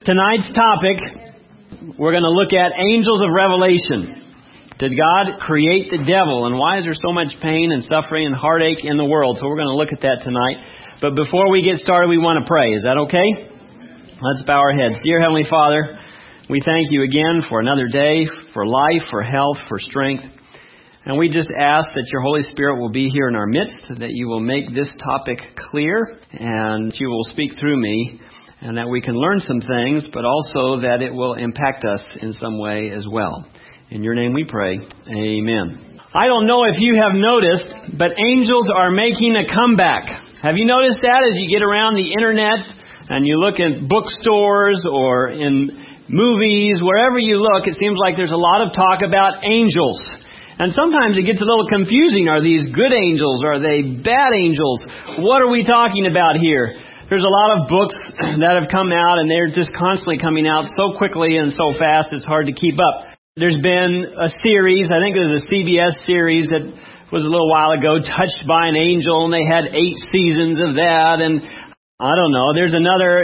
Tonight's topic, we're going to look at angels of revelation. Did God create the devil, and why is there so much pain and suffering and heartache in the world? So we're going to look at that tonight. But before we get started, we want to pray. Is that okay? Let's bow our heads. Dear Heavenly Father, we thank you again for another day, for life, for health, for strength. And we just ask that your Holy Spirit will be here in our midst, that you will make this topic clear, and you will speak through me, and that we can learn some things, but also that it will impact us in some way as well. In your name we pray. Amen. I don't know if you have noticed, but angels are making a comeback. Have you noticed that as you get around the internet and you look at bookstores or in movies, wherever you look, it seems like there's a lot of talk about angels. And sometimes it gets a little confusing. Are these good angels? Are they bad angels? What are we talking about here? There's a lot of books that have come out, and they're just constantly coming out so quickly and so fast it's hard to keep up. There's been a series, I think it was a CBS series that was a little while ago, Touched by an Angel, and they had 8 seasons of that, and I don't know. Here's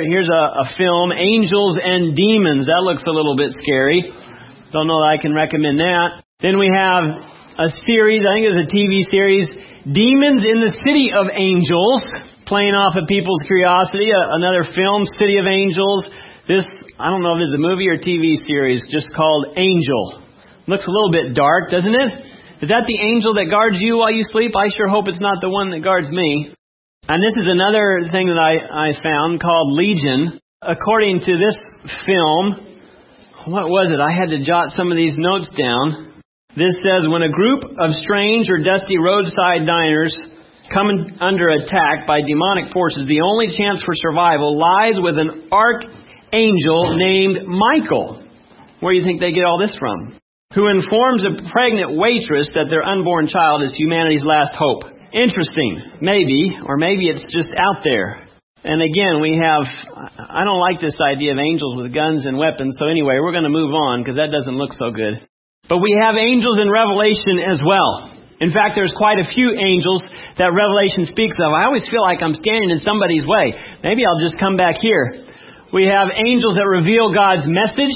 a film, Angels and Demons. That looks a little bit scary. Don't know that I can recommend that. Then we have a series, I think it was a TV series, Demons in the City of Angels, playing off of people's curiosity. Another film, City of Angels. This, I don't know if it's a movie or TV series, just called Angel. Looks a little bit dark, doesn't it? Is that the angel that guards you while you sleep? I sure hope it's not the one that guards me. And this is another thing that I found called Legion. According to this film, what was it? I had to jot some of these notes down. This says, when a group of strange or dusty roadside diners come under attack by demonic forces, the only chance for survival lies with an archangel named Michael. Where do you think they get all this from? Who informs a pregnant waitress that their unborn child is humanity's last hope. Interesting. Maybe, or maybe it's just out there. And again, I don't like this idea of angels with guns and weapons. So anyway, we're going to move on because that doesn't look so good. But we have angels in Revelation as well. In fact, there's quite a few angels that Revelation speaks of. I always feel like I'm standing in somebody's way. Maybe I'll just come back here. We have angels that reveal God's message.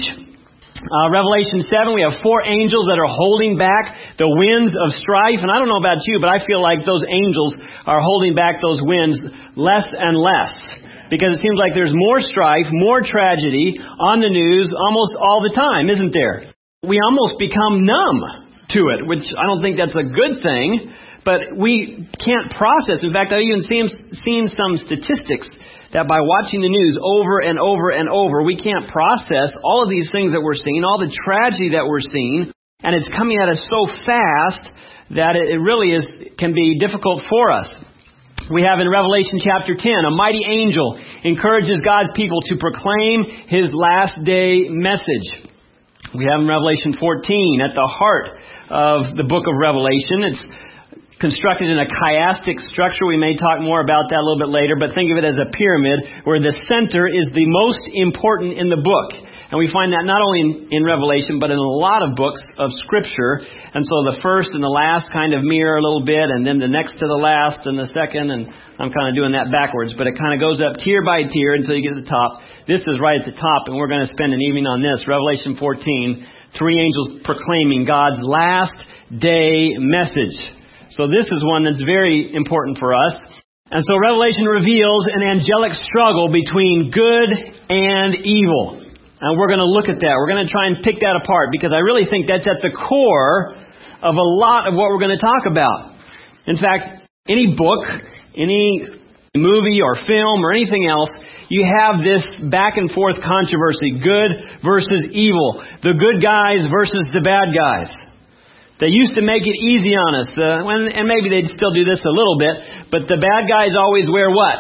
Revelation 7, we have 4 angels that are holding back the winds of strife. And I don't know about you, but I feel like those angels are holding back those winds less and less. Because it seems like there's more strife, more tragedy on the news almost all the time, isn't there? We almost become numb to it, which I don't think that's a good thing, but we can't process. In fact, I've even seen some statistics that by watching the news over and over and over, we can't process all of these things that we're seeing, all the tragedy that we're seeing, and it's coming at us so fast that it really can be difficult for us. We have in Revelation chapter 10, a mighty angel encourages God's people to proclaim His last day message. We have in Revelation 14, at the heart of the book of Revelation. It's constructed in a chiastic structure. We may talk more about that a little bit later, but think of it as a pyramid where the center is the most important in the book. And we find that not only in Revelation, but in a lot of books of Scripture. And so the first and the last kind of mirror a little bit, and then the next to the last and the second, and I'm kind of doing that backwards, but it kind of goes up tier by tier until you get to the top. This is right at the top, and we're going to spend an evening on this. Revelation 14, 3 angels proclaiming God's last day message. So this is one that's very important for us. And so Revelation reveals an angelic struggle between good and evil. And we're going to look at that. We're going to try and pick that apart because I really think that's at the core of a lot of what we're going to talk about. In fact, any book, any movie or film or anything else, you have this back and forth controversy, good versus evil, the good guys versus the bad guys. They used to make it easy on us, and maybe they'd still do this a little bit, but the bad guys always wear what?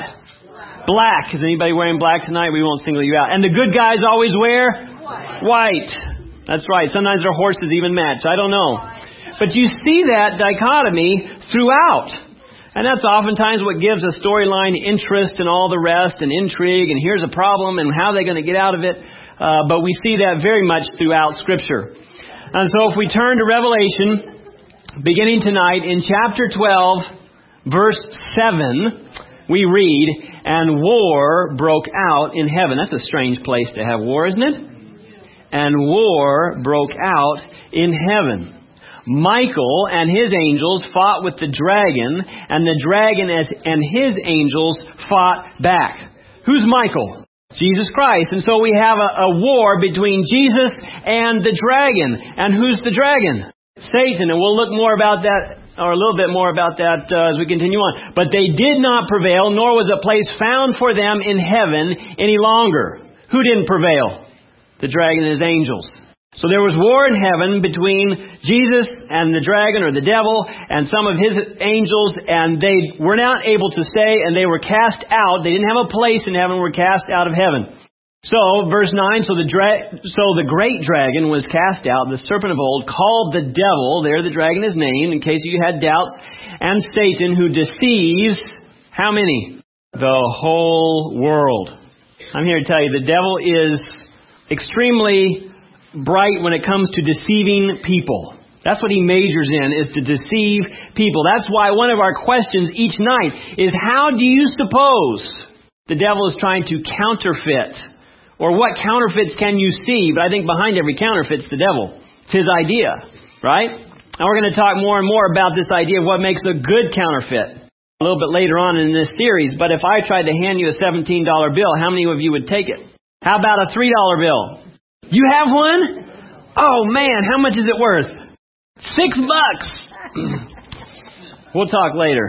Black. Is anybody wearing black tonight? We won't single you out. And the good guys always wear? White. That's right. Sometimes their horses even match. I don't know. But you see that dichotomy throughout. And that's oftentimes what gives a storyline interest and all the rest and intrigue. And here's a problem and how they're going to get out of it. But we see that very much throughout Scripture. And so if we turn to Revelation, beginning tonight in chapter 12, verse 7, we read, and war broke out in heaven. That's a strange place to have war, isn't it? And war broke out in heaven. Michael and his angels fought with the dragon, and the dragon and his angels fought back. Who's Michael? Jesus Christ. And so we have a war between Jesus and the dragon. And who's the dragon? Satan. And we'll look more about that, or a little bit more about that as we continue on. But they did not prevail, nor was a place found for them in heaven any longer. Who didn't prevail? The dragon and his angels. So there was war in heaven between Jesus and the dragon, or the devil, and some of his angels, and they were not able to stay, and they were cast out. They didn't have a place in heaven, were cast out of heaven. So, verse 9, so the great dragon was cast out, the serpent of old, called the devil, there the dragon is named, in case you had doubts, and Satan, who deceives, how many? The whole world. I'm here to tell you, the devil is extremely bright when it comes to deceiving people. That's what he majors in, is to deceive people. That's why one of our questions each night is, how do you suppose the devil is trying to counterfeit? Or what counterfeits can you see? But I think behind every counterfeit's the devil. It's his idea, right? And we're going to talk more and more about this idea of what makes a good counterfeit a little bit later on in this series. But if I tried to hand you a $17 bill, how many of you would take it? How about a $3 bill? You have one? Oh man, how much is it worth? $6. We'll talk later.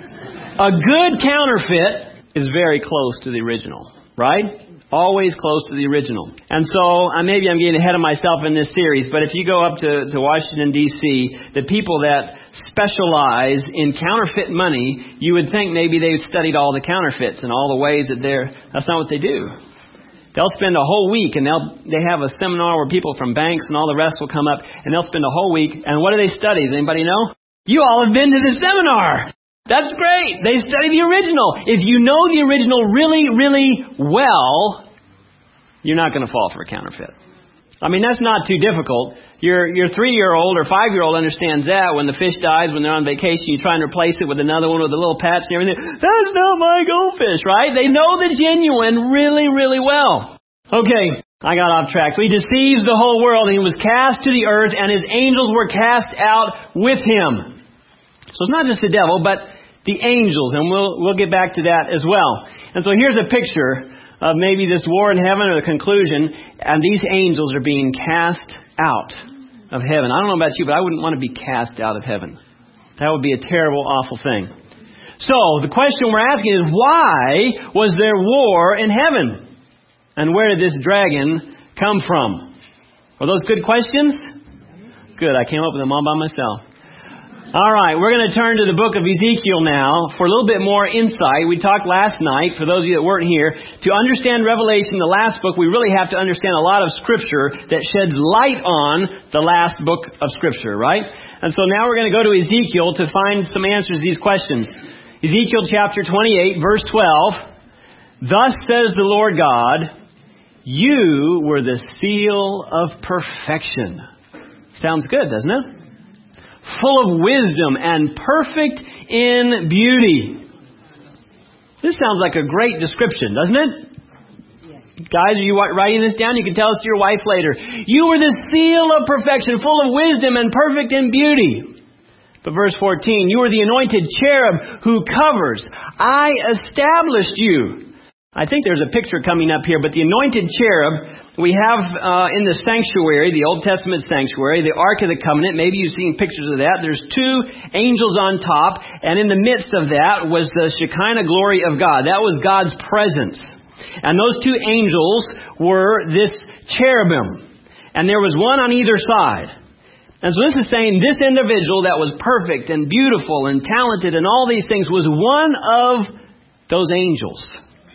A good counterfeit is very close to the original, right? Always close to the original. And so, maybe I'm getting ahead of myself in this series, but if you go up to Washington, D.C., the people that specialize in counterfeit money, you would think maybe they've studied all the counterfeits and all the ways that that's not what they do. They'll spend a whole week, and they have a seminar where people from banks and all the rest will come up, and they'll spend a whole week. And what do they study? Does anybody know? You all have been to the seminar. That's great. They study the original. If you know the original really, really well, you're not going to fall for a counterfeit. I mean, that's not too difficult. Your 3-year-old or 5-year-old understands that when the fish dies, when they're on vacation, you try and replace it with another one with a little patch and everything. That's not my goldfish, right? They know the genuine really, really well. Okay, I got off track. So he deceives the whole world, and he was cast to the earth, and his angels were cast out with him. So it's not just the devil, but the angels, and we'll get back to that as well. And so here's a picture of maybe this war in heaven, or the conclusion, and these angels are being cast out of heaven. I don't know about you, but I wouldn't want to be cast out of heaven. That would be a terrible, awful thing. So, the question we're asking is, why was there war in heaven? And where did this dragon come from? Are those good questions? Good, I came up with them all by myself. All right, we're going to turn to the book of Ezekiel now for a little bit more insight. We talked last night, for those of you that weren't here, to understand Revelation, the last book, we really have to understand a lot of Scripture that sheds light on the last book of Scripture, right? And so now we're going to go to Ezekiel to find some answers to these questions. Ezekiel chapter 28, verse 12. Thus says the Lord God, you were the seal of perfection. Sounds good, doesn't it? Full of wisdom and perfect in beauty. This sounds like a great description, doesn't it? Yes. Guys, are you writing this down? You can tell us to your wife later. You were the seal of perfection, full of wisdom and perfect in beauty. But verse 14, you were the anointed cherub who covers. I established you. I think there's a picture coming up here, but the anointed cherub we have in the sanctuary, the Old Testament sanctuary, the Ark of the Covenant. Maybe you've seen pictures of that. There's 2 angels on top, and in the midst of that was the Shekinah glory of God. That was God's presence. And those 2 angels were this cherubim. And there was one on either side. And so this is saying this individual that was perfect and beautiful and talented and all these things was one of those angels.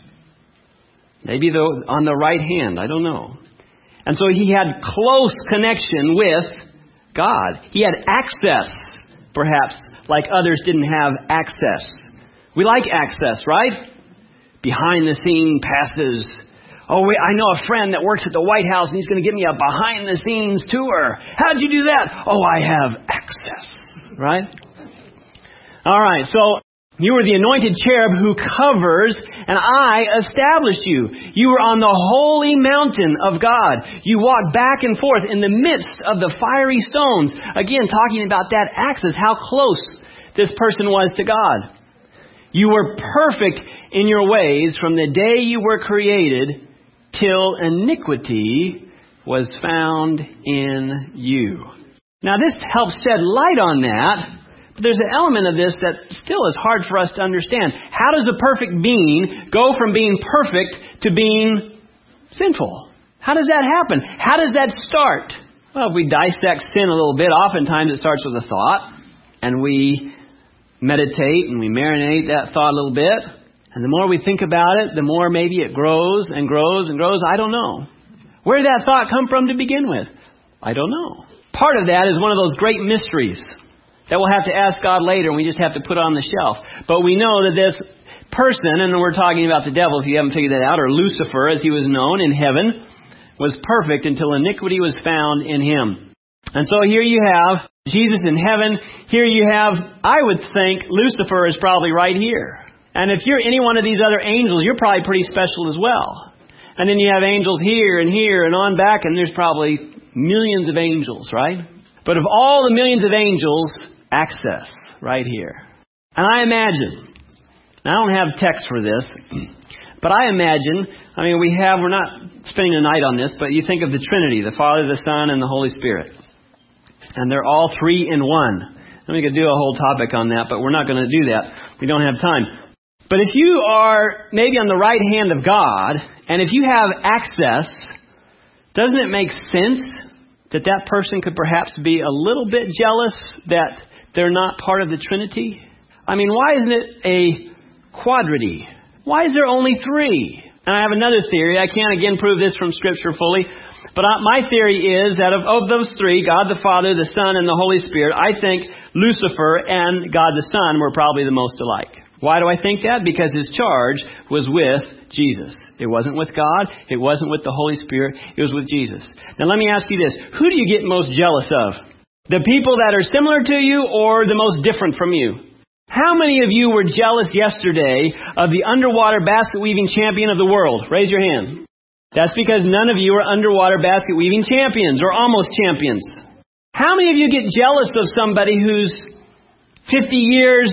Maybe on the right hand, I don't know. And so he had close connection with God. He had access, perhaps, like others didn't have access. We like access, right? Behind the scene passes. Oh, wait, I know a friend that works at the White House and he's going to give me a behind the scenes tour. How'd you do that? Oh, I have access, right? All right, so You were the anointed cherub who covers, and I established you. You were on the holy mountain of God. You walked back and forth in the midst of the fiery stones. Again, talking about that access, how close this person was to God. You were perfect in your ways from the day you were created till iniquity was found in you. Now this helps shed light on that. But there's an element of this that still is hard for us to understand. How does a perfect being go from being perfect to being sinful? How does that happen? How does that start? Well, if we dissect sin a little bit, oftentimes it starts with a thought. And we meditate and we marinate that thought a little bit. And the more we think about it, the more maybe it grows and grows and grows. I don't know. Where did that thought come from to begin with? I don't know. Part of that is one of those great mysteries that we'll have to ask God later, and we just have to put on the shelf. But we know that this person, and we're talking about the devil if you haven't figured that out, or Lucifer as he was known in heaven, was perfect until iniquity was found in him. And so here you have Jesus in heaven. Here you have, I would think, Lucifer is probably right here. And if you're any one of these other angels, you're probably pretty special as well. And then you have angels here and on back, and there's probably millions of angels, right? But of all the millions of angels, access right here. And I imagine, I don't have text for this, but I imagine, we're not spending the night on this, but you think of the Trinity, the Father, the Son, and the Holy Spirit. And they're all three in one. And we could do a whole topic on that, but we're not going to do that. We don't have time. But if you are maybe on the right hand of God, and if you have access, doesn't it make sense that person could perhaps be a little bit jealous that they're not part of the Trinity? Why isn't it a quadrity? Why is there only three? And I have another theory. I can't again prove this from Scripture fully. But my theory is that of those three, God the Father, the Son, and the Holy Spirit, I think Lucifer and God the Son were probably the most alike. Why do I think that? Because his charge was with Jesus. It wasn't with God. It wasn't with the Holy Spirit. It was with Jesus. Now let me ask you this. Who do you get most jealous of? The people that are similar to you or the most different from you? How many of you were jealous yesterday of the underwater basket weaving champion of the world? Raise your hand. That's because none of you are underwater basket weaving champions or almost champions. How many of you get jealous of somebody who's 50 years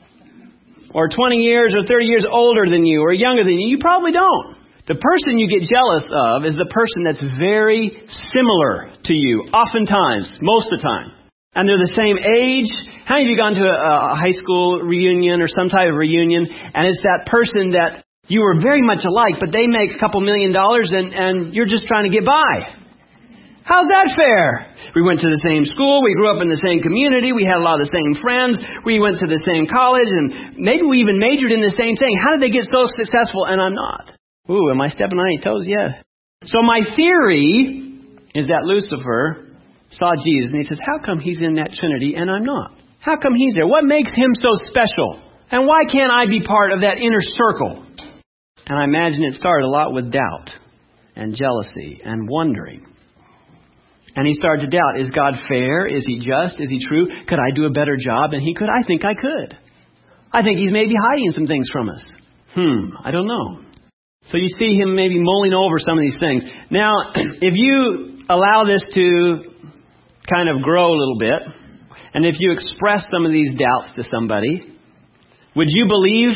or 20 years or 30 years older than you or younger than you? You probably don't. The person you get jealous of is the person that's very similar to you, oftentimes, most of the time. And they're the same age. How many of you gone to a high school reunion or some type of reunion, and it's that person that you were very much alike, but they make a couple $1 million and you're just trying to get by? How's that fair? We went to the same school. We grew up in the same community. We had a lot of the same friends. We went to the same college, and maybe we even majored in the same thing. How did they get so successful and I'm not? Ooh, am I stepping on any toes yet? So my theory is that Lucifer saw Jesus and he says, how come he's in that Trinity and I'm not? How come he's there? What makes him so special? And why can't I be part of that inner circle? And I imagine it started a lot with doubt and jealousy and wondering. And he started to doubt, is God fair? Is he just? Is he true? Could I do a better job than he could? I think I could. I think he's maybe hiding some things from us. I don't know. So you see him maybe mulling over some of these things. Now, if you allow this to kind of grow a little bit, and if you express some of these doubts to somebody, would you believe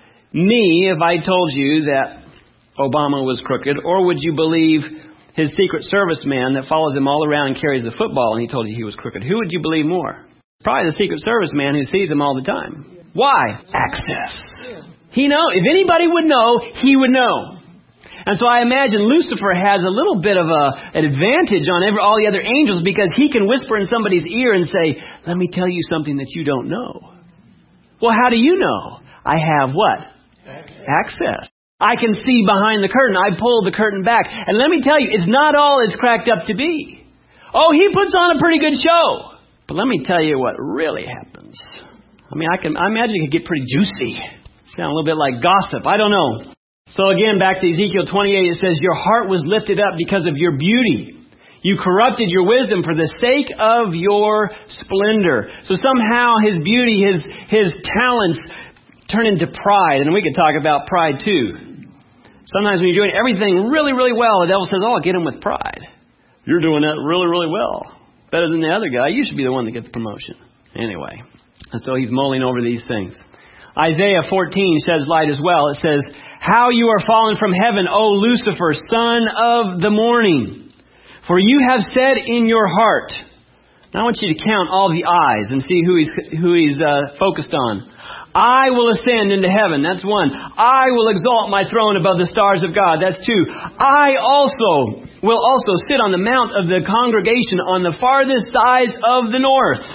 me if I told you that Obama was crooked? Or would you believe his Secret Service man that follows him all around and carries the football and he told you he was crooked? Who would you believe more? Probably the Secret Service man who sees him all the time. Why? Access. He know. If anybody would know, he would know. And so I imagine Lucifer has a little bit of an advantage on all the other angels because he can whisper in somebody's ear and say, let me tell you something that you don't know. Well, how do you know? I have what? Access. I can see behind the curtain. I pulled the curtain back. And let me tell you, it's not all it's cracked up to be. Oh, he puts on a pretty good show. But let me tell you what really happens. I imagine it could get pretty juicy. Sound a little bit like gossip. I don't know. So again, back to Ezekiel 28, it says, your heart was lifted up because of your beauty. You corrupted your wisdom for the sake of your splendor. So somehow his beauty, his talents turn into pride. And we could talk about pride too. Sometimes when you're doing everything really, really well, the devil says, oh, get him with pride. You're doing that really, really well. Better than the other guy. You should be the one that gets the promotion. Anyway, and so he's mulling over these things. Isaiah 14 sheds light as well. It says, how you are fallen from heaven, O Lucifer, son of the morning. For you have said in your heart. Now I want you to count all the eyes and see who he's focused on. I will ascend into heaven. That's one. I will exalt my throne above the stars of God. That's two. I also will sit on the mount of the congregation on the farthest sides of the north.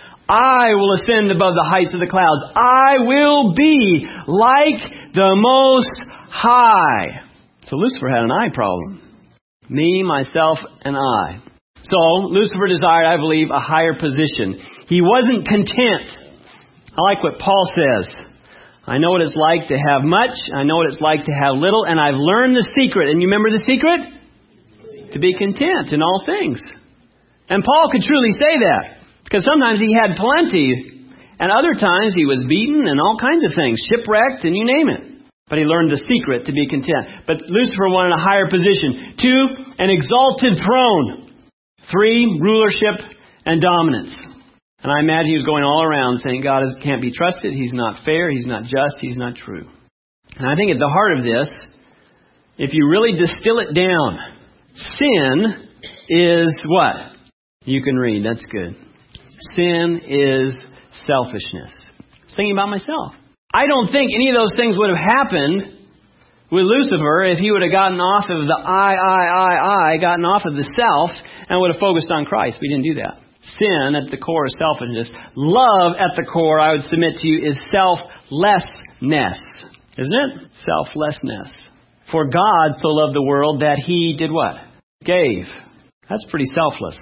I will ascend above the heights of the clouds. I will be like the Most High. So Lucifer had an eye problem. Me, myself, and I. So Lucifer desired, I believe, a higher position. He wasn't content. I like what Paul says. I know what it's like to have much. I know what it's like to have little. And I've learned the secret. And you remember the secret? To be content in all things. And Paul could truly say that. Because sometimes he had plenty. And other times he was beaten and all kinds of things. Shipwrecked and you name it. But he learned the secret to be content. But Lucifer wanted a higher position. 2, an exalted throne. 3, rulership and dominance. And I imagine he was going all around saying God can't be trusted. He's not fair. He's not just. He's not true. And I think at the heart of this, if you really distill it down, sin is what? You can read. That's good. Sin is selfishness. I was thinking about myself. I don't think any of those things would have happened with Lucifer if he would have gotten off of the I, gotten off of the self, and would have focused on Christ. We didn't do that. Sin at the core is selfishness. Love at the core, I would submit to you, is selflessness. Isn't it? Selflessness. For God so loved the world that He did what? Gave. That's pretty selfless.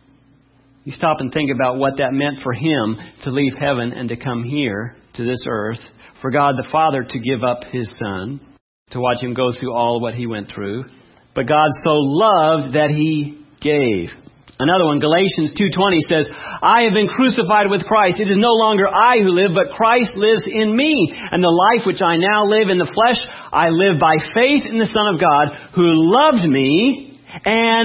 You stop and think about what that meant for Him to leave heaven and to come here to this earth. For God the Father to give up His Son, to watch Him go through all what He went through. But God so loved that He gave. Another one, Galatians 2:20 says, I have been crucified with Christ. It is no longer I who live, but Christ lives in me. And the life which I now live in the flesh, I live by faith in the Son of God, who loved me and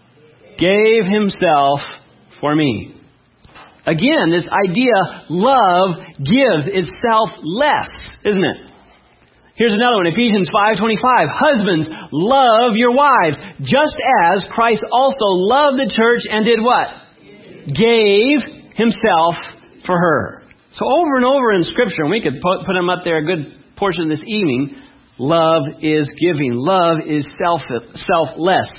gave Himself for me. Again, this idea, love gives, is selfless, isn't it? Here's another one, Ephesians 5:25. Husbands, love your wives, just as Christ also loved the church and did what? Gave Himself for her. So over and over in Scripture, and we could put them up there a good portion of this evening, love is giving. Love is selfless.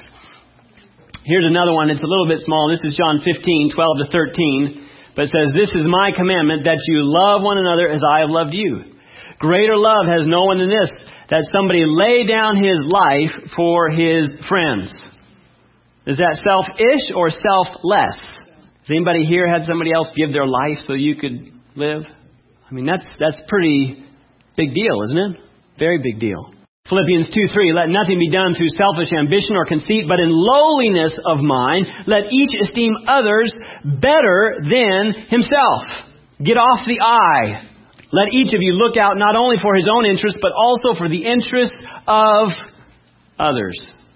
Here's another one. It's a little bit small. This is John 15:12-13. But it says, this is my commandment, that you love one another as I have loved you. Greater love has no one than this, that somebody lay down his life for his friends. Is that selfish or selfless? Has anybody here had somebody else give their life so you could live? I mean, that's pretty big deal, isn't it? Very big deal. Philippians 2:3, let nothing be done through selfish ambition or conceit, but in lowliness of mind, let each esteem others better than himself. Get off the I. Let each of you look out not only for his own interest, but also for the interest of others.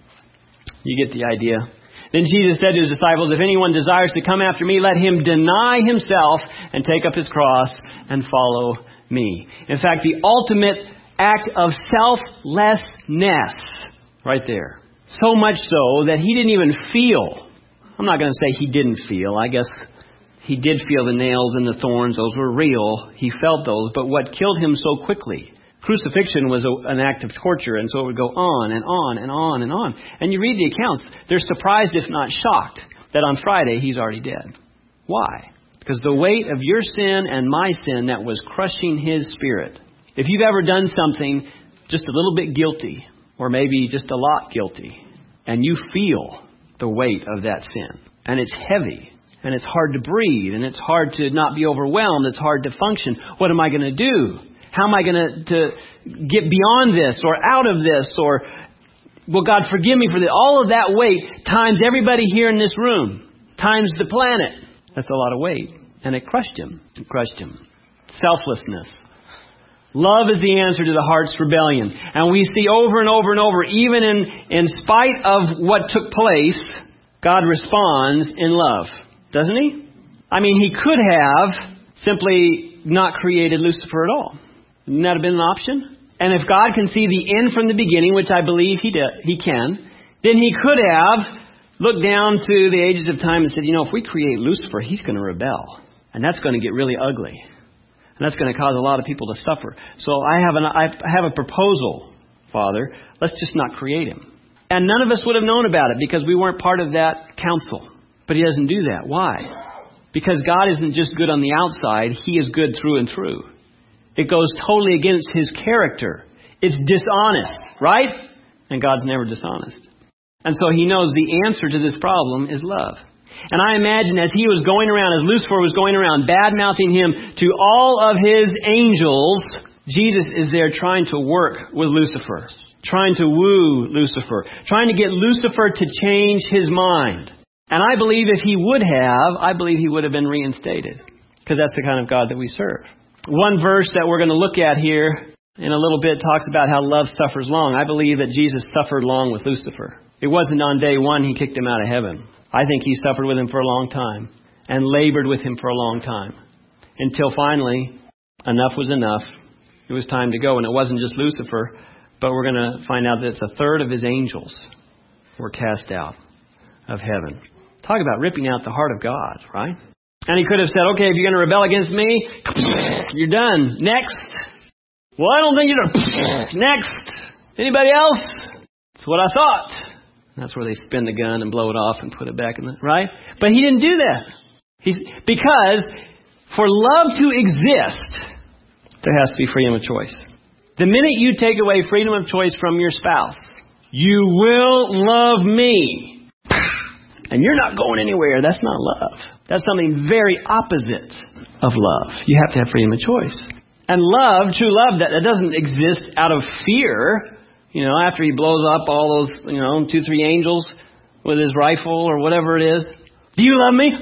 You get the idea. Then Jesus said to His disciples, if anyone desires to come after me, let him deny himself and take up his cross and follow me. In fact, the ultimate act of selflessness right there. So much so that He didn't even feel. I'm not going to say He didn't feel. I guess He did feel the nails and the thorns. Those were real. He felt those. But what killed Him so quickly? Crucifixion was an act of torture, and so it would go on and on and on and on. And you read the accounts, they're surprised, if not shocked, that on Friday He's already dead. Why? Because the weight of your sin and my sin that was crushing His spirit. If you've ever done something just a little bit guilty, or maybe just a lot guilty, and you feel the weight of that sin, and it's heavy, and it's hard to breathe, and it's hard to not be overwhelmed, it's hard to function. What am I going to do? How am I going to get beyond this or out of this? Or will God forgive me for this? All of that weight times everybody here in this room, times the planet. That's a lot of weight. And it crushed Him. It crushed Him. Selflessness. Love is the answer to the heart's rebellion. And we see over and over and over, even in spite of what took place, God responds in love. Doesn't He? I mean, He could have simply not created Lucifer at all. Wouldn't that have been an option? And if God can see the end from the beginning, which I believe He can, then He could have looked down to the ages of time and said, if we create Lucifer, he's going to rebel. And that's going to get really ugly. And that's going to cause a lot of people to suffer. So I have a proposal, Father. Let's just not create him. And none of us would have known about it because we weren't part of that council. But He doesn't do that. Why? Because God isn't just good on the outside. He is good through and through. It goes totally against His character. It's dishonest, right? And God's never dishonest. And so He knows the answer to this problem is love. And I imagine as He was going around, as Lucifer was going around, bad-mouthing Him to all of His angels, Jesus is there trying to work with Lucifer, trying to woo Lucifer, trying to get Lucifer to change his mind. And I believe if He would have, He would have been reinstated. Because that's the kind of God that we serve. One verse that we're going to look at here in a little bit talks about how love suffers long. I believe that Jesus suffered long with Lucifer. It wasn't on day one He kicked him out of heaven. I think He suffered with him for a long time and labored with him for a long time until finally enough was enough. It was time to go. And it wasn't just Lucifer, but we're going to find out that it's a third of His angels were cast out of heaven. Talk about ripping out the heart of God, right? And He could have said, okay, if you're going to rebel against me, you're done. Next. Well, I don't think you're done. Next. Anybody else? That's what I thought. That's where they spin the gun and blow it off and put it back in the... Right? But He didn't do that. Because for love to exist, there has to be freedom of choice. The minute you take away freedom of choice from your spouse, you will love me. And you're not going anywhere. That's not love. That's something very opposite of love. You have to have freedom of choice. And love, true love, that doesn't exist out of fear. After He blows up all those, 2-3 angels with his rifle or whatever it is. Do you love me?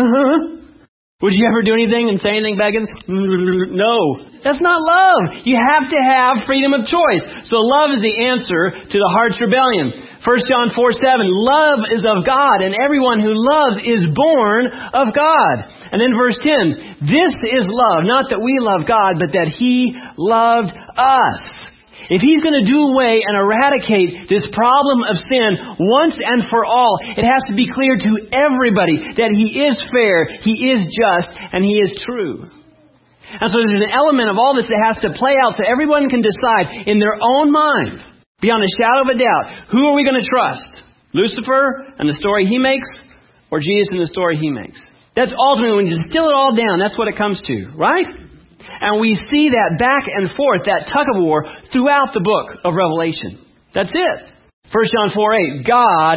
Would you ever do anything and say anything back in? No. That's not love. You have to have freedom of choice. So love is the answer to the heart's rebellion. 1 John 4:7, love is of God, and everyone who loves is born of God. And then verse 10, this is love, not that we love God, but that He loved us. If He's going to do away and eradicate this problem of sin once and for all, it has to be clear to everybody that He is fair, He is just, and He is true. And so there's an element of all this that has to play out so everyone can decide in their own mind, beyond a shadow of a doubt, who are we going to trust? Lucifer and the story he makes, or Jesus and the story He makes? That's ultimately, when you distill it all down, that's what it comes to, right? And we see that back and forth, that tug of war, throughout the book of Revelation. That's it. 1 John 4:8, God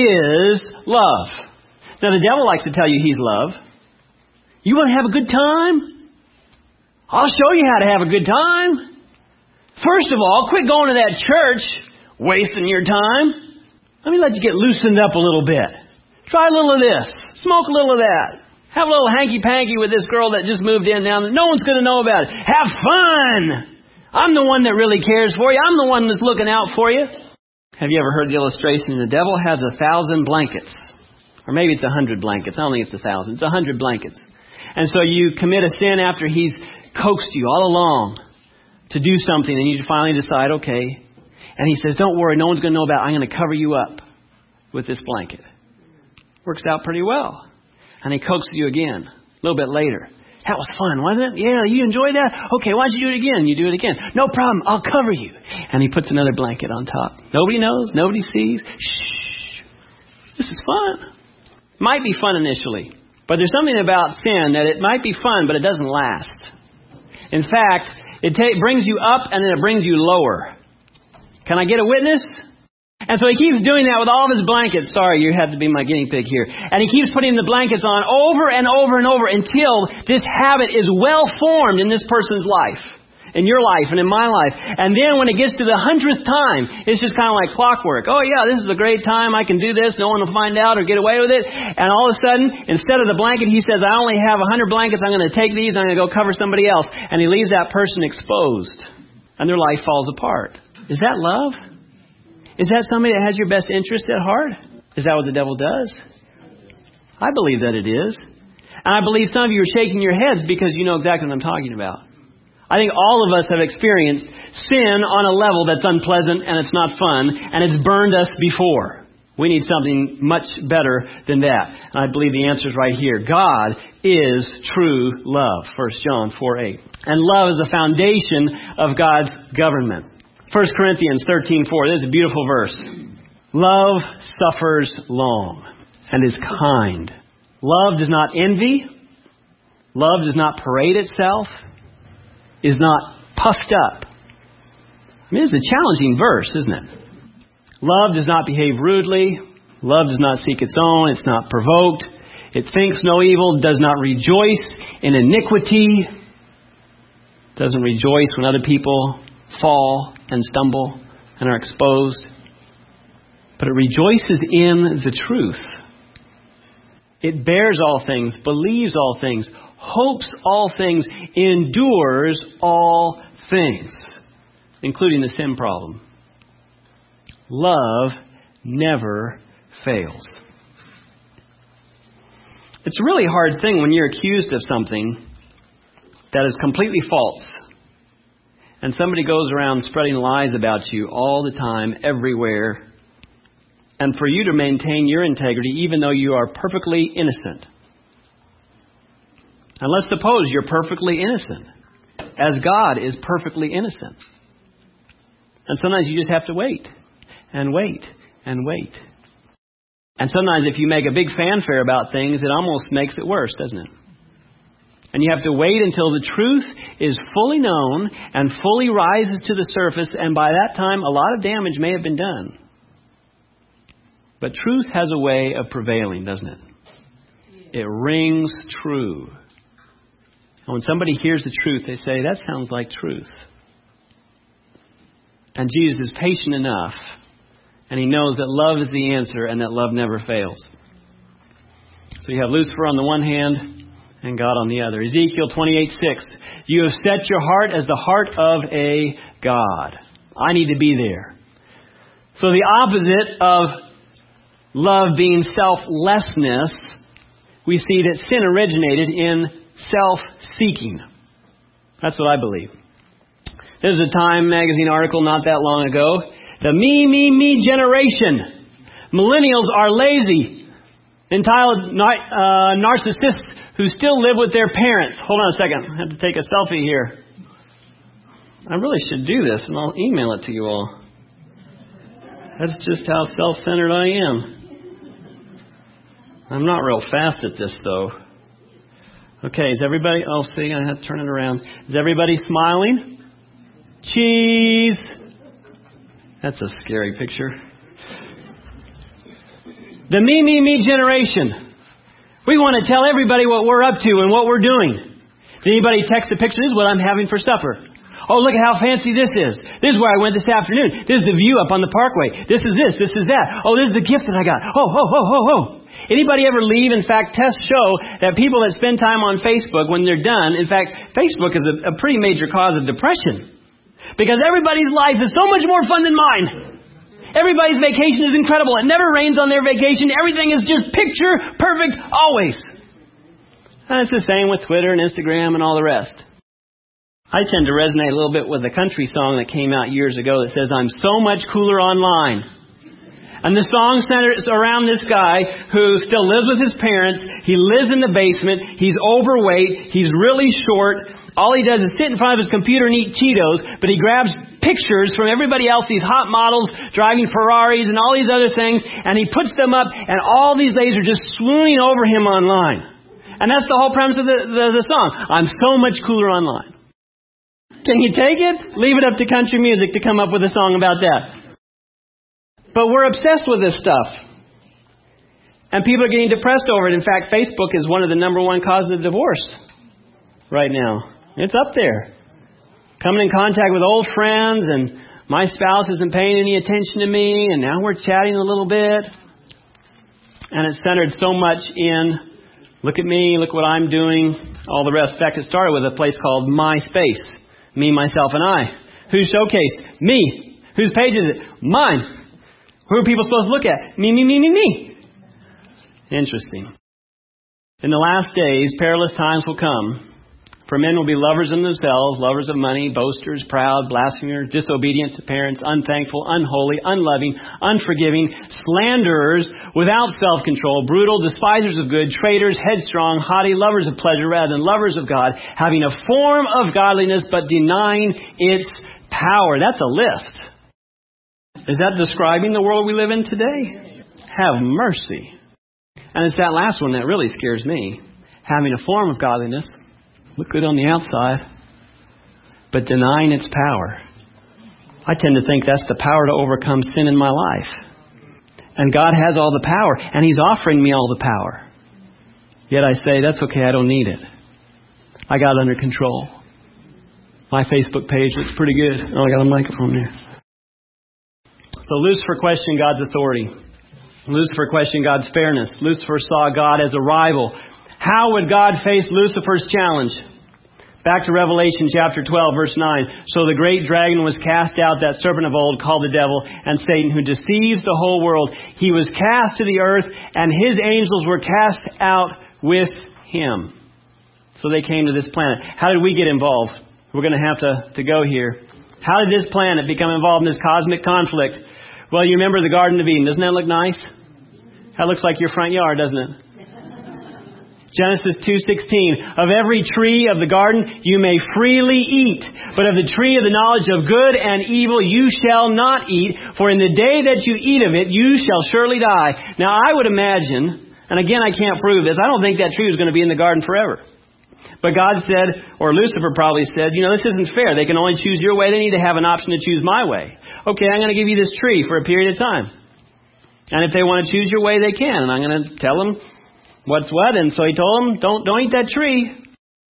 is love. Now the devil likes to tell you he's love. You want to have a good time? I'll show you how to have a good time. First of all, quit going to that church, wasting your time. Let me let you get loosened up a little bit. Try a little of this. Smoke a little of that. Have a little hanky-panky with this girl that just moved in now. No one's going to know about it. Have fun. I'm the one that really cares for you. I'm the one that's looking out for you. Have you ever heard the illustration? The devil has 1,000 blankets. Or maybe it's 100 blankets. I don't think it's 1,000. It's 100 blankets. And so you commit a sin after he's coaxed you all along to do something. And you finally decide, okay. And he says, don't worry. No one's going to know about it. I'm going to cover you up with this blanket. Works out pretty well. And he coaxes you again a little bit later. That was fun, wasn't it? Yeah, you enjoyed that? Okay, why don't you do it again? You do it again. No problem, I'll cover you. And he puts another blanket on top. Nobody knows, nobody sees. Shh. This is fun. Might be fun initially. But there's something about sin that it might be fun, but it doesn't last. In fact, it brings you up and then it brings you lower. Can I get a witness? And so he keeps doing that with all of his blankets. Sorry, you had to be my guinea pig here. And he keeps putting the blankets on over and over and over until this habit is well formed in this person's life. in your life and in my life. And then when it gets to the 100th time, it's just kind of like clockwork. Oh yeah, this is a great time. I can do this. No one will find out or get away with it. And all of a sudden, instead of the blanket, he says, I only have 100 blankets. I'm going to take these. I'm going to go cover somebody else. And he leaves that person exposed. And their life falls apart. Is that love? Is that somebody that has your best interest at heart? Is that what the devil does? I believe that it is. And I believe some of you are shaking your heads because you know exactly what I'm talking about. I think all of us have experienced sin on a level that's unpleasant and it's not fun and it's burned us before. We need something much better than that. And I believe the answer is right here. God is true love. 1 John 4:8. And love is the foundation of God's government. 1 Corinthians 13:4. This is a beautiful verse. Love suffers long and is kind. Love does not envy. Love does not parade itself. Is not puffed up. I mean, this is a challenging verse, isn't it? Love does not behave rudely. Love does not seek its own. It's not provoked. It thinks no evil. Does not rejoice in iniquity. Doesn't rejoice when other people fall and stumble and are exposed. But it rejoices in the truth. It bears all things, believes all things, hopes all things, endures all things, including the sin problem. Love never fails. It's a really hard thing when you're accused of something that is completely false. And somebody goes around spreading lies about you all the time, everywhere. And for you to maintain your integrity even though you are perfectly innocent. And let's suppose you're perfectly innocent, as God is perfectly innocent. And sometimes you just have to wait, and wait, and wait. And sometimes if you make a big fanfare about things, it almost makes it worse, doesn't it? And you have to wait until the truth is fully known and fully rises to the surface, and by that time a lot of damage may have been done. But truth has a way of prevailing, doesn't it? It rings true. And when somebody hears the truth, they say, that sounds like truth. And Jesus is patient enough, and He knows that love is the answer and that love never fails. So you have Lucifer on the one hand and God on the other. Ezekiel 28:6. You have set your heart as the heart of a God. I need to be there. So the opposite of love being selflessness, we see that sin originated in self-seeking. That's what I believe. There's a Time magazine article not that long ago. The me generation. Millennials are lazy. Entitled narcissists who still live with their parents. Hold on a second. I have to take a selfie here. I really should do this and I'll email it to you all. That's just how self-centered I am. I'm not real fast at this, though. Okay, is everybody... Oh, see, I have to turn it around. Is everybody smiling? Cheese! That's a scary picture. The me generation. We want to tell everybody what we're up to and what we're doing. Did anybody text a picture? This is what I'm having for supper. Oh, look at how fancy this is. This is where I went this afternoon. This is the view up on the parkway. This is this. This is that. Oh, this is the gift that I got. Oh. Anybody ever leave? In fact, tests show that people that spend time on Facebook, when they're done, in fact, Facebook is a pretty major cause of depression. Because everybody's life is so much more fun than mine. Everybody's vacation is incredible. It never rains on their vacation. Everything is just picture perfect always. And it's the same with Twitter and Instagram and all the rest. I tend to resonate a little bit with a country song that came out years ago that says, I'm so much cooler online. And the song centers around this guy who still lives with his parents. He lives in the basement. He's overweight. He's really short. All he does is sit in front of his computer and eat Cheetos, but he grabs pictures from everybody else, these hot models driving Ferraris and all these other things, and he puts them up, and all these ladies are just swooning over him online. And that's the whole premise of the song. I'm so much cooler online. Can you take it? Leave it up to country music to come up with a song about that. But we're obsessed with this stuff. And people are getting depressed over it. In fact, Facebook is one of the number one causes of divorce right now. It's up there. coming in contact with old friends, and my spouse isn't paying any attention to me, and now we're chatting a little bit. And it's centered so much in, look at me, look what I'm doing, all the rest. In fact, it started with a place called MySpace. Me, myself, and I. Whose showcase? Me. Whose page is it? Mine. Who are people supposed to look at? Me, me, me, me, me. Interesting. In the last days, perilous times will come. For men will be lovers of themselves, lovers of money, boasters, proud, blasphemers, disobedient to parents, unthankful, unholy, unloving, unforgiving, slanderers, without self-control, brutal, despisers of good, traitors, headstrong, haughty, lovers of pleasure rather than lovers of God, having a form of godliness but denying its power. That's a list. Is that describing the world we live in today? Have mercy. And it's that last one that really scares me. Having a form of godliness, look good on the outside, but denying its power. I tend to think that's the power to overcome sin in my life. And God has all the power, and He's offering me all the power. Yet I say, that's okay, I don't need it. I got it under control. My Facebook page looks pretty good. Oh, I got a microphone there. So Lucifer questioned God's authority. Lucifer questioned God's fairness. Lucifer saw God as a rival. How would God face Lucifer's challenge? Back to Revelation chapter 12, verse 9. So the great dragon was cast out, that serpent of old called the devil and Satan, who deceives the whole world. He was cast to the earth, and his angels were cast out with him. So they came to this planet. How did we get involved? We're going to have to go here. How did this planet become involved in this cosmic conflict? Well, you remember the Garden of Eden. Doesn't that look nice? That looks like your front yard, doesn't it? Genesis 2:16. Of every tree of the garden you may freely eat, but of the tree of the knowledge of good and evil you shall not eat, for in the day that you eat of it you shall surely die. Now I would imagine, and again I can't prove this, I don't think that tree was going to be in the garden forever. But God said, or Lucifer probably said, this isn't fair. They can only choose your way. They need to have an option to choose my way. Okay, I'm going to give you this tree for a period of time. And if they want to choose your way, they can. And I'm going to tell them what's what. And so he told them, don't eat that tree.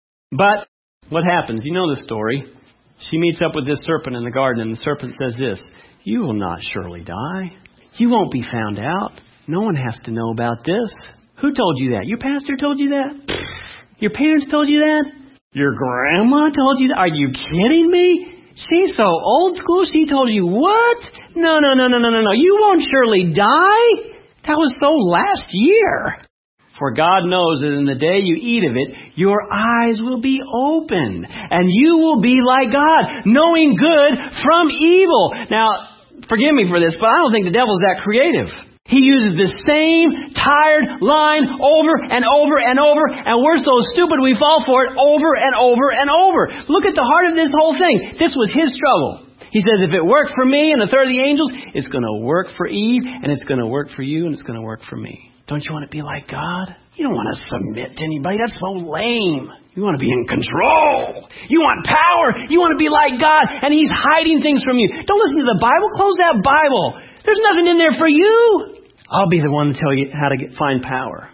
But what happens? You know the story. She meets up with this serpent in the garden, and the serpent says this, you will not surely die. You won't be found out. No one has to know about this. Who told you that? Your pastor told you that? Your parents told you that? Your grandma told you that? Are you kidding me? She's so old school. She told you what? No. You won't surely die. That was so last year. For God knows that in the day you eat of it, your eyes will be opened, and you will be like God, knowing good from evil. Now, forgive me for this, but I don't think the devil's that creative. He uses the same tired line over and over and over, and we're so stupid we fall for it over and over and over. Look at the heart of this whole thing. This was his struggle. He says, if it worked for me and a third of the angels, it's going to work for Eve, and it's going to work for you, and it's going to work for me. Don't you want to be like God? You don't want to submit to anybody. That's so lame. You want to be in control. You want power. You want to be like God, and He's hiding things from you. Don't listen to the Bible. Close that Bible. There's nothing in there for you. I'll be the one to tell you how to find power.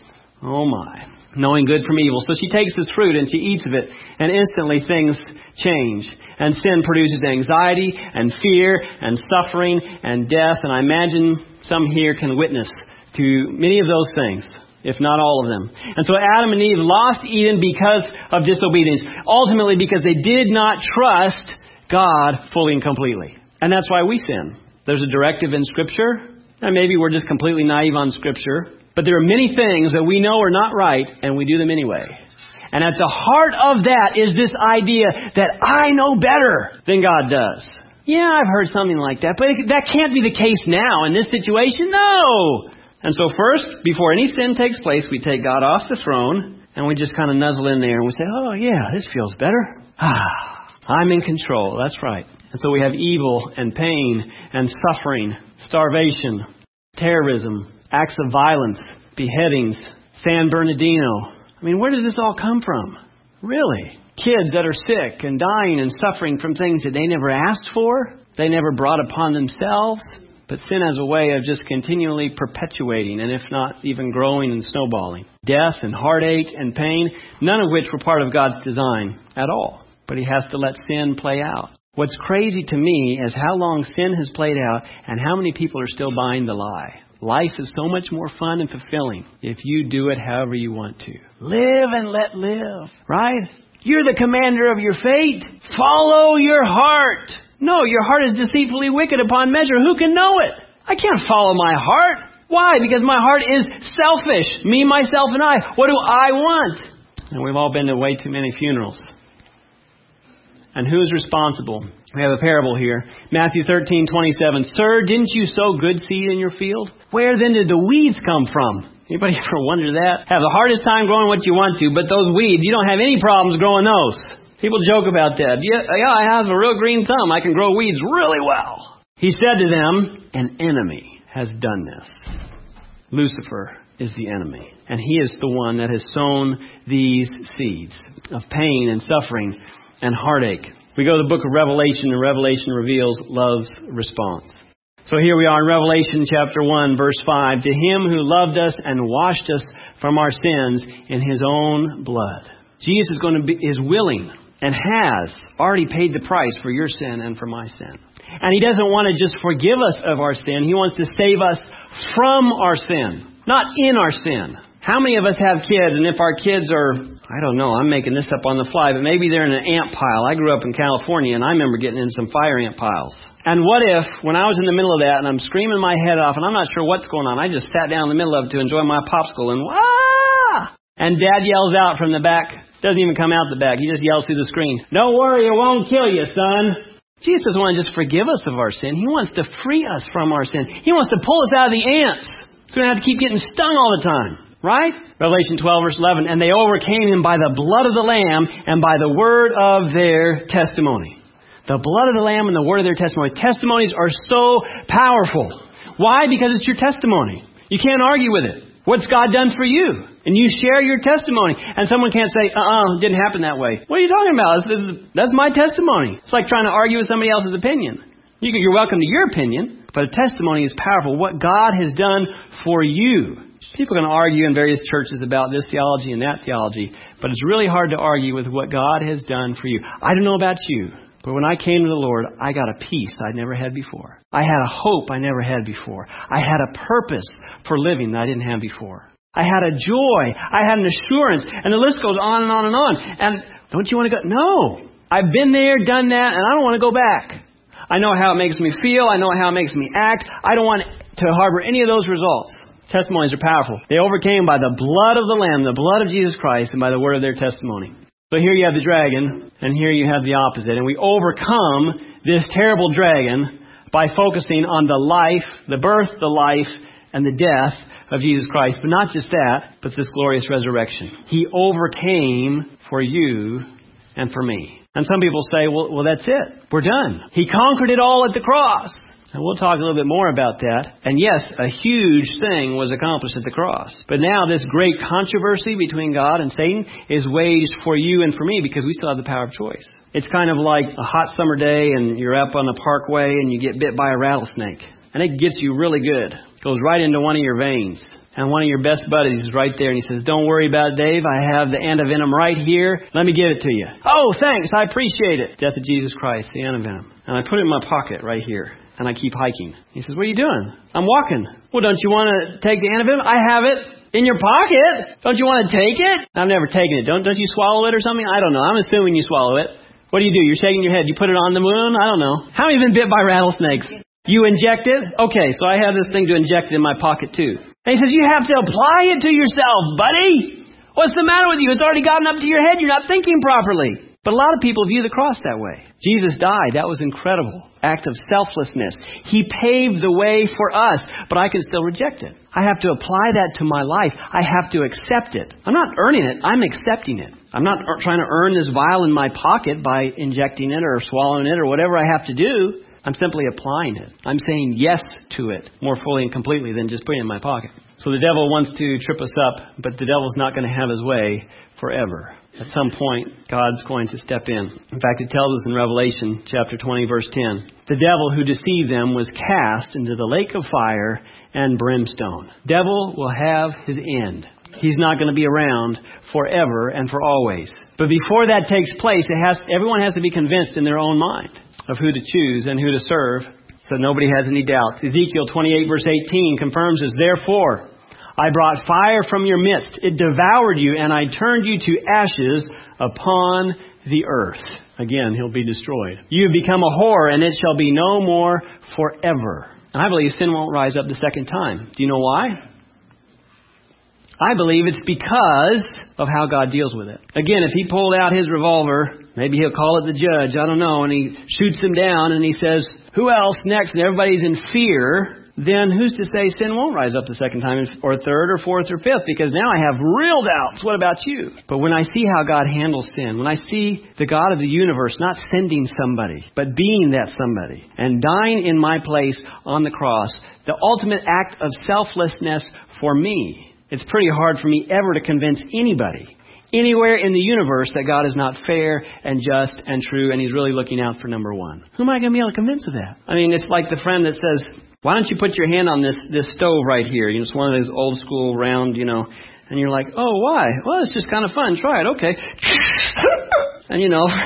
Oh my. Knowing good from evil. So she takes this fruit and she eats of it, and instantly things change. And sin produces anxiety and fear and suffering and death. And I imagine some here can witness to many of those things, if not all of them. And so Adam and Eve lost Eden because of disobedience. Ultimately because they did not trust God fully and completely. And that's why we sin. There's a directive in Scripture. And maybe we're just completely naive on Scripture. But there are many things that we know are not right, and we do them anyway. And at the heart of that is this idea that I know better than God does. Yeah, I've heard something like that, but that can't be the case now in this situation. No! And so first, before any sin takes place, we take God off the throne, and we just kind of nuzzle in there, and we say, oh yeah, this feels better. I'm in control. That's right. And so we have evil and pain and suffering, starvation, terrorism, acts of violence, beheadings, San Bernardino. I mean, where does this all come from? Really? Kids that are sick and dying and suffering from things that they never asked for, they never brought upon themselves. But sin has a way of just continually perpetuating, and if not even growing and snowballing. Death and heartache and pain, none of which were part of God's design at all. but He has to let sin play out. What's crazy to me is how long sin has played out and how many people are still buying the lie. Life is so much more fun and fulfilling if you do it however you want to. Live and let live, right? You're the commander of your fate. Follow your heart. No, your heart is deceitfully wicked upon measure. Who can know it? I can't follow my heart. Why? Because my heart is selfish. Me, myself, and I. What do I want? And we've all been to way too many funerals. And who's responsible? We have a parable here. Matthew 13:27. Sir, didn't you sow good seed in your field? Where then did the weeds come from? Anybody ever wonder that? Have the hardest time growing what you want to, but those weeds, you don't have any problems growing those. People joke about that. Yeah, I have a real green thumb. I can grow weeds really well. He said to them, an enemy has done this. Lucifer is the enemy. And he is the one that has sown these seeds of pain and suffering and heartache. We go to the book of Revelation, and Revelation reveals love's response. So here we are in Revelation chapter 1, verse 5. To Him who loved us and washed us from our sins in His own blood. Jesus is willing and has already paid the price for your sin and for my sin. And He doesn't want to just forgive us of our sin. He wants to save us from our sin, not in our sin. How many of us have kids, and if our kids are, I don't know, I'm making this up on the fly, but maybe they're in an ant pile. I grew up in California, and I remember getting in some fire ant piles. And what if, when I was in the middle of that, and I'm screaming my head off, and I'm not sure what's going on, I just sat down in the middle of it to enjoy my popsicle, and and Dad yells out from the back. Doesn't even come out the back. He just yells through the screen. Don't worry, it won't kill you, son. Jesus doesn't want to just forgive us of our sin. He wants to free us from our sin. He wants to pull us out of the ants, so we don't have to keep getting stung all the time. Right? Revelation 12, verse 11. And they overcame Him by the blood of the Lamb and by the word of their testimony. The blood of the Lamb and the word of their testimony. Testimonies are so powerful. Why? Because it's your testimony. You can't argue with it. What's God done for you? And you share your testimony. And someone can't say, it didn't happen that way. What are you talking about? That's my testimony. It's like trying to argue with somebody else's opinion. You're welcome to your opinion, but a testimony is powerful. What God has done for you. People can argue in various churches about this theology and that theology, but it's really hard to argue with what God has done for you. I don't know about you, but when I came to the Lord, I got a peace I'd never had before. I had a hope I never had before. I had a purpose for living that I didn't have before. I had a joy. I had an assurance. And the list goes on and on and on. And don't you want to go? No. I've been there, done that, and I don't want to go back. I know how it makes me feel. I know how it makes me act. I don't want to harbor any of those results. Testimonies are powerful. They overcame by the blood of the Lamb, the blood of Jesus Christ, and by the word of their testimony. So here you have the dragon, and here you have the opposite. And we overcome this terrible dragon by focusing on the life, the birth, the life, and the death of Jesus Christ. But not just that, but this glorious resurrection. He overcame for you and for me. And some people say, well, that's it. We're done. He conquered it all at the cross. And we'll talk a little bit more about that. And yes, a huge thing was accomplished at the cross. But now this great controversy between God and Satan is waged for you and for me because we still have the power of choice. It's kind of like a hot summer day and you're up on the parkway and you get bit by a rattlesnake. And it gets you really good. It goes right into one of your veins. And one of your best buddies is right there and he says, don't worry about it, Dave. I have the antivenom right here. Let me give it to you. Oh, thanks. I appreciate it. Death of Jesus Christ, the antivenom. And I put it in my pocket right here. And I keep hiking. He says, what are you doing? I'm walking. Well, don't you want to take the antivenom? I have it in your pocket. Don't you want to take it? I've never taken it. Don't you swallow it or something? I don't know. I'm assuming you swallow it. What do? You're shaking your head. You put it on the moon? I don't know. How have you been bit by rattlesnakes? You inject it? Okay, so I have this thing to inject it in my pocket too. And he says, you have to apply it to yourself, buddy. What's the matter with you? It's already gotten up to your head. You're not thinking properly. But a lot of people view the cross that way. Jesus died. That was incredible. Act of selflessness. He paved the way for us, but I can still reject it. I have to apply that to my life. I have to accept it. I'm not earning it. I'm accepting it. I'm not trying to earn this vial in my pocket by injecting it or swallowing it or whatever I have to do. I'm simply applying it. I'm saying yes to it more fully and completely than just putting it in my pocket. So the devil wants to trip us up, but the devil's not going to have his way forever. At some point, God's going to step in. In fact, it tells us in Revelation chapter 20, verse 10, the devil who deceived them was cast into the lake of fire and brimstone. Devil will have his end. He's not going to be around forever and for always. But before that takes place, everyone has to be convinced in their own mind of who to choose and who to serve, so nobody has any doubts. Ezekiel 28 verse 18 confirms this. Therefore, I brought fire from your midst. It devoured you, and I turned you to ashes upon the earth. Again, he'll be destroyed. You have become a whore, and it shall be no more forever. And I believe sin won't rise up the second time. Do you know why? I believe it's because of how God deals with it. Again, if he pulled out his revolver, maybe he'll call it the judge, I don't know, and he shoots him down and he says, who else next? And everybody's in fear. Then who's to say sin won't rise up the second time or third or fourth or fifth? Because now I have real doubts. What about you? But when I see how God handles sin, when I see the God of the universe not sending somebody, but being that somebody and dying in my place on the cross, the ultimate act of selflessness for me, it's pretty hard for me ever to convince anybody anywhere in the universe that God is not fair and just and true and he's really looking out for number one. Who am I going to be able to convince of that? I mean, it's like the friend that says, why don't you put your hand on this stove right here? You know, it's one of those old school round, and you're like, oh, why? Well, it's just kind of fun. Try it. Okay. And,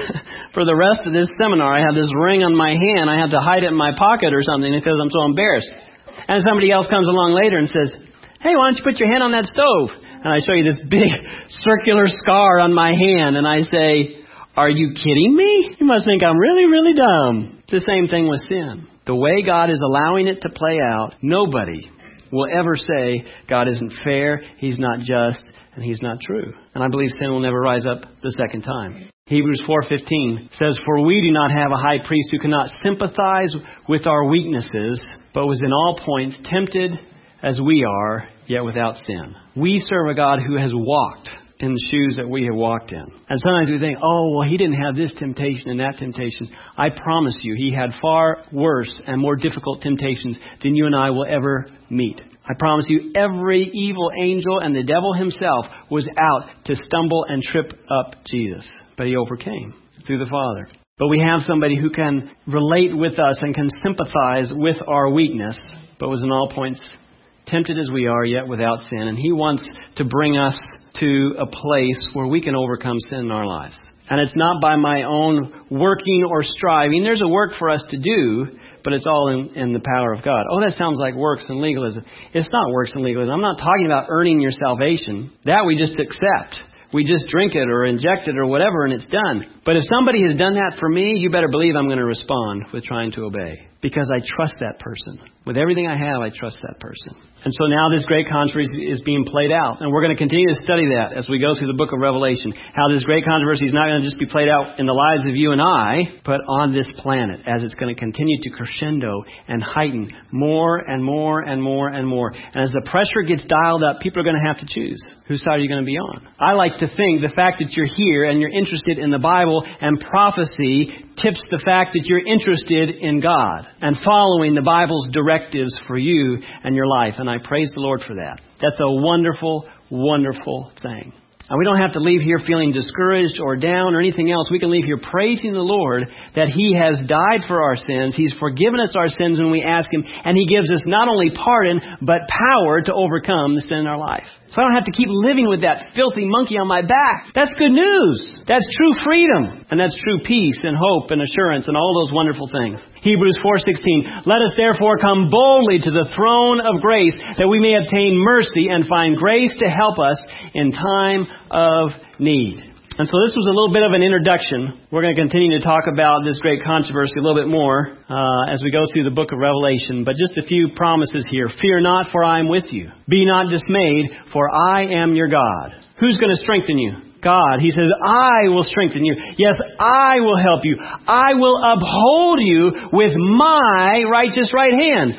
for the rest of this seminar, I have this ring on my hand. I have to hide it in my pocket or something because I'm so embarrassed. And somebody else comes along later and says, hey, why don't you put your hand on that stove? And I show you this big circular scar on my hand. And I say, are you kidding me? You must think I'm really, really dumb. It's the same thing with sin. The way God is allowing it to play out, nobody will ever say God isn't fair, he's not just, and he's not true. And I believe sin will never rise up the second time. Hebrews 4:15 says, for we do not have a high priest who cannot sympathize with our weaknesses, but was in all points tempted as we are, yet without sin. We serve a God who has walked in the shoes that we have walked in. And sometimes we think, oh, well, he didn't have this temptation and that temptation. I promise you, he had far worse and more difficult temptations than you and I will ever meet. I promise you, every evil angel and the devil himself was out to stumble and trip up Jesus. But he overcame through the Father. But we have somebody who can relate with us and can sympathize with our weakness, but was in all points tempted as we are, yet without sin. And he wants to bring us to a place where we can overcome sin in our lives. And it's not by my own working or striving. There's a work for us to do, but it's all in the power of God. Oh, that sounds like works and legalism. It's not works and legalism. I'm not talking about earning your salvation. That we just accept. We just drink it or inject it or whatever and it's done. But if somebody has done that for me, you better believe I'm going to respond with trying to obey. Because I trust that person. With everything I have, I trust that person. And so now this great controversy is being played out. And we're going to continue to study that as we go through the book of Revelation. How this great controversy is not going to just be played out in the lives of you and I, but on this planet as it's going to continue to crescendo and heighten more and more and more and more. And as the pressure gets dialed up, people are going to have to choose. Whose side are you going to be on? I like to think the fact that you're here and you're interested in the Bible and prophecy tips the fact that you're interested in God and following the Bible's directives for you and your life. And I praise the Lord for that. That's a wonderful, wonderful thing. And we don't have to leave here feeling discouraged or down or anything else. We can leave here praising the Lord that He has died for our sins. He's forgiven us our sins when we ask Him. And He gives us not only pardon, but power to overcome the sin in our life. So I don't have to keep living with that filthy monkey on my back. That's good news. That's true freedom. And that's true peace and hope and assurance and all those wonderful things. Hebrews 4:16. Let us therefore come boldly to the throne of grace that we may obtain mercy and find grace to help us in time of need. And so this was a little bit of an introduction. We're going to continue to talk about this great controversy a little bit more as we go through the book of Revelation. But just a few promises here. Fear not, for I am with you. Be not dismayed, for I am your God. Who's going to strengthen you? God. He says, I will strengthen you. Yes, I will help you. I will uphold you with my righteous right hand.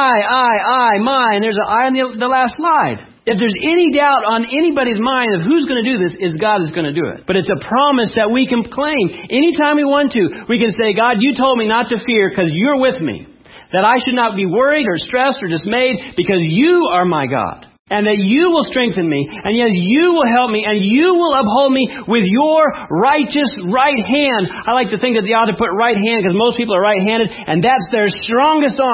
I, my. And there's an I on the last slide. If there's any doubt on anybody's mind of who's going to do this, is God is going to do it. But it's a promise that we can claim. Anytime we want to, we can say, God, you told me not to fear because you're with me. That I should not be worried or stressed or dismayed because you are my God. And that you will strengthen me. And yes, you will help me. And you will uphold me with your righteous right hand. I like to think that they ought to put right hand because most people are right-handed. And that's their strongest arm.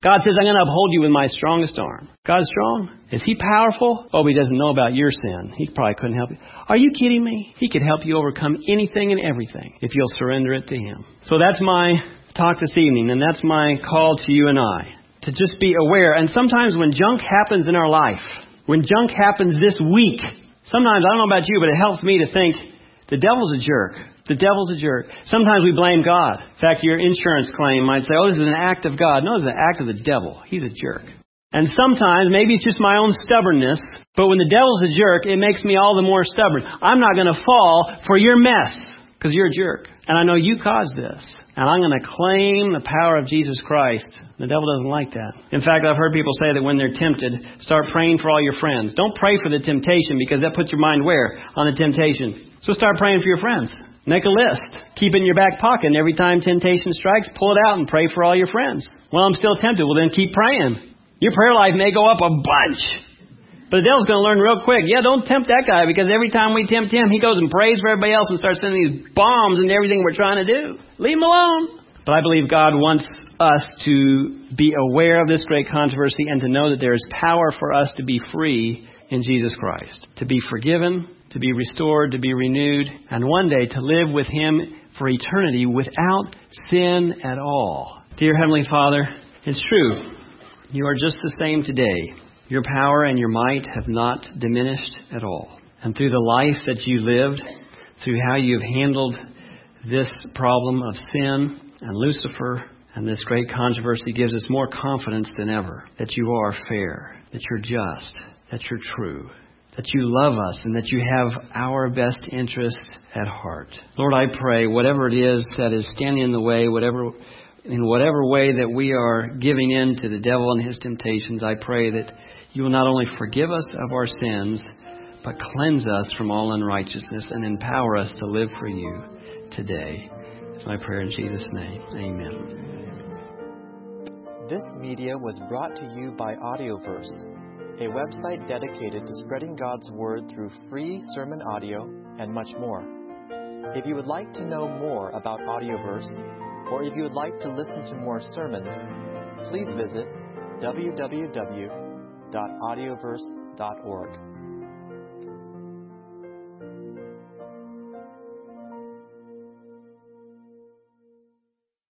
God says, I'm going to uphold you with my strongest arm. God's strong? Is He powerful? Oh, He doesn't know about your sin. He probably couldn't help you. Are you kidding me? He could help you overcome anything and everything if you'll surrender it to Him. So that's my talk this evening, and that's my call to you and I, to just be aware. And sometimes when junk happens in our life, when junk happens this week, sometimes, I don't know about you, but it helps me to think, the devil's a jerk. The devil's a jerk. Sometimes we blame God. In fact, your insurance claim might say, oh, this is an act of God. No, it's an act of the devil. He's a jerk. And sometimes, maybe it's just my own stubbornness, but when the devil's a jerk, it makes me all the more stubborn. I'm not going to fall for your mess, because you're a jerk. And I know you caused this. And I'm going to claim the power of Jesus Christ. The devil doesn't like that. In fact, I've heard people say that when they're tempted, start praying for all your friends. Don't pray for the temptation, because that puts your mind where? On the temptation. So start praying for your friends. Make a list. Keep it in your back pocket. And every time temptation strikes, pull it out and pray for all your friends. Well, I'm still tempted. Well, then keep praying. Your prayer life may go up a bunch. But the devil's going to learn real quick. Yeah, don't tempt that guy, because every time we tempt him, he goes and prays for everybody else and starts sending these bombs into everything we're trying to do. Leave him alone. But I believe God wants us to be aware of this great controversy and to know that there is power for us to be free in Jesus Christ. To be forgiven, to be restored, to be renewed, and one day to live with Him for eternity without sin at all. Dear Heavenly Father, it's true. You are just the same today. Your power and your might have not diminished at all. And through the life that you lived, through how you've handled this problem of sin and Lucifer and this great controversy, gives us more confidence than ever that you are fair, that you're just, that you're true, that you love us, and that you have our best interest at heart. Lord, I pray whatever it is that is standing in the way, in whatever way that we are giving in to the devil and his temptations, I pray that you will not only forgive us of our sins, but cleanse us from all unrighteousness and empower us to live for you today. It's my prayer in Jesus' name. Amen. This media was brought to you by Audioverse, a website dedicated to spreading God's Word through free sermon audio and much more. If you would like to know more about Audioverse, or if you would like to listen to more sermons, please visit www.audioverse.org.